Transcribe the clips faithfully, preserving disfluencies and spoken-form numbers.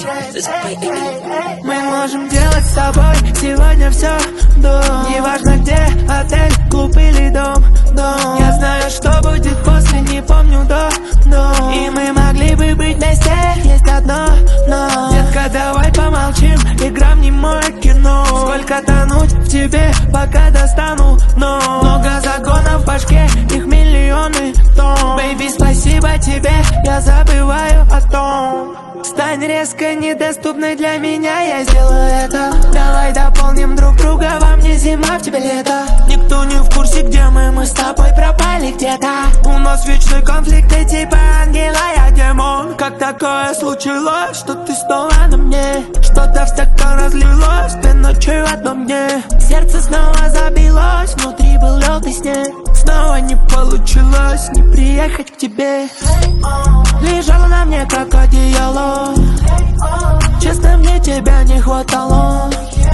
Мы можем делать с тобой сегодня все, да. Неважно где, отель, клуб или дом, дом. Я знаю, что будет после, не помню до, до. И мы могли бы быть вместе, есть одно но. Детка, давай помолчим, игра в немое кино. Сколько тонуть в тебе, пока достану, но много загонов в башке, их миллионы тонн. Бэйби, спасибо тебе, я забываю о том. Стань резко недоступной для меня, я сделаю это. Давай дополним друг друга, во мне зима, в тебе лето. Никто не в курсе, где мы, мы с тобой пропали где-то. У нас вечный конфликт, ты типа ангела, я демон. Как такое случилось, что ты снова на мне? Что-то в стакан разлилось, ты ночью в одном дне. Сердце снова забилось, внутри был лёд и снег. Снова не получилось не приехать к тебе. Лежала на мне как одеяло, честно, мне тебя не хватало.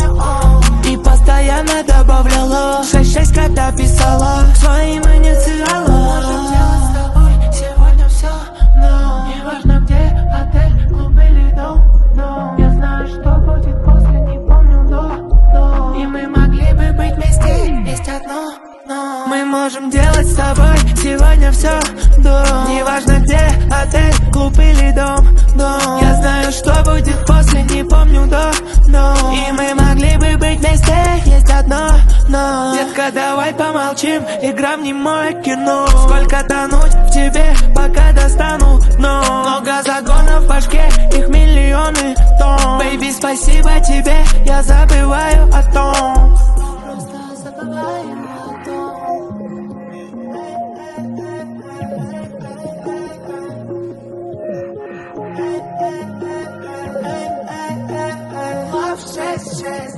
И постоянно добавляла шесть-шесть, когда писала своим инициалом. Можем делать с тобой сегодня все, но неважно где, отель, клуб или дом, но я знаю, что будет после, не помню до, до. И мы могли бы быть вместе, есть одно но. Мы можем делать с тобой сегодня все, да. Неважно где, отель, клуб или дом, дом. Я знаю, что будет после, не помню до, но. И мы могли бы быть вместе, есть одно но. Детка, давай помолчим, игра в немое кино. Сколько тонуть в тебе, пока достану, но много загонов в башке, их миллионы тонн. Бэйби, спасибо тебе, я забываю о том. Просто забываем о том. Love, stress, stress.